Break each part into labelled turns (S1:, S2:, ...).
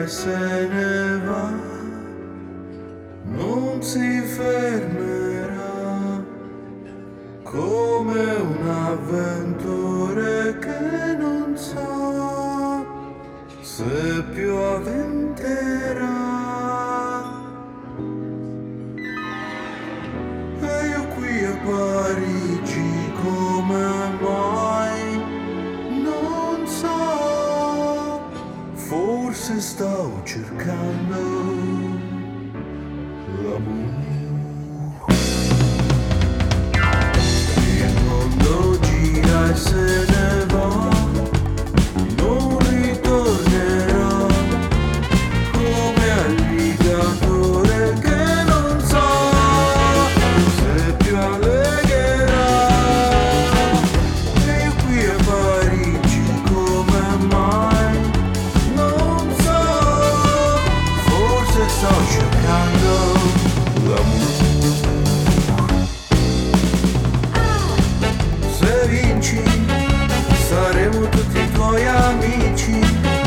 S1: se ne va, non si fermerà, come un avventore che non sa se pioventerà. E io qui a Parigi come mai non so, forse stavo cercando l'amore. Il mondo gira e se ne va, non ritornerà, come alligatore che non sa se più allegherà. E io qui a Parigi come mai non so, forse sto cercando l'amore. Se vinci saremo tutti i tuoi amici,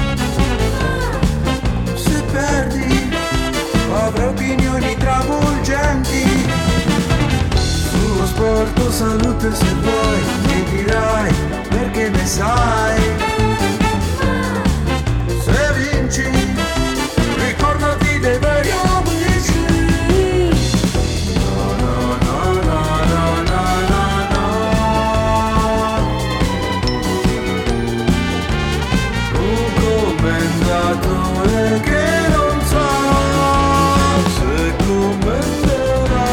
S1: se perdi avrai opinioni travolgenti sullo sport o salute, se vuoi mi dirai perché ne sai. Se vinci ricordati dei veri amici. No, no, no, no, no, no, no, no. Un commendatore che non sa se commenterà,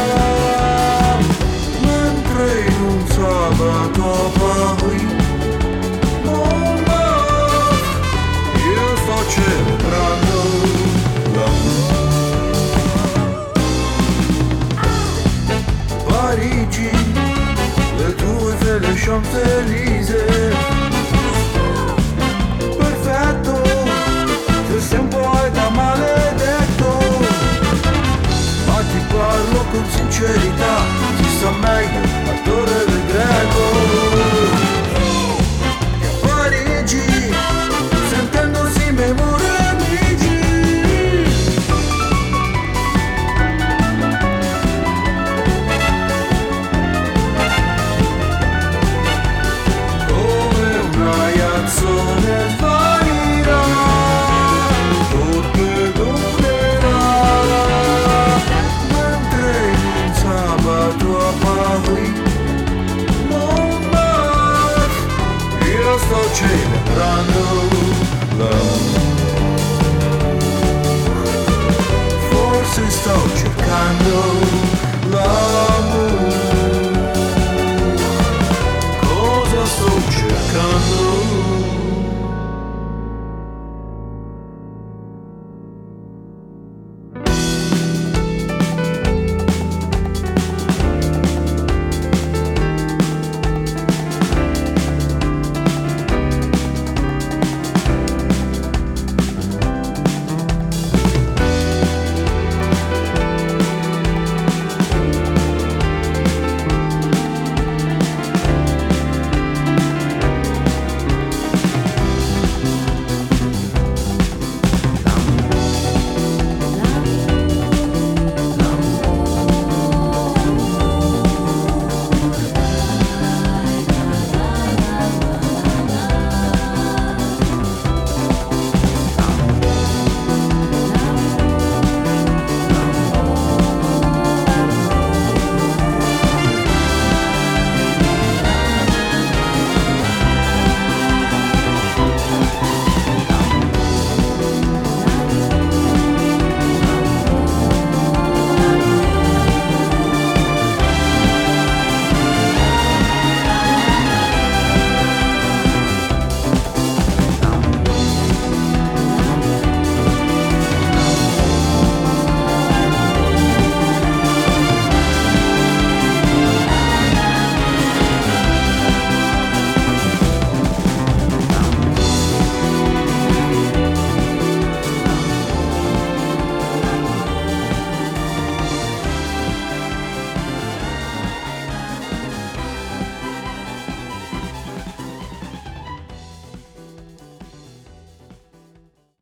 S1: mentre in un sabato a Parigi non va, io sto celebrando l'amore. Parigi, le tue felle Champs-Élysées, perfetto, tu sei un poeta maledetto, ma ti parlo con sincerità, si sta meglio a Torre del Greco.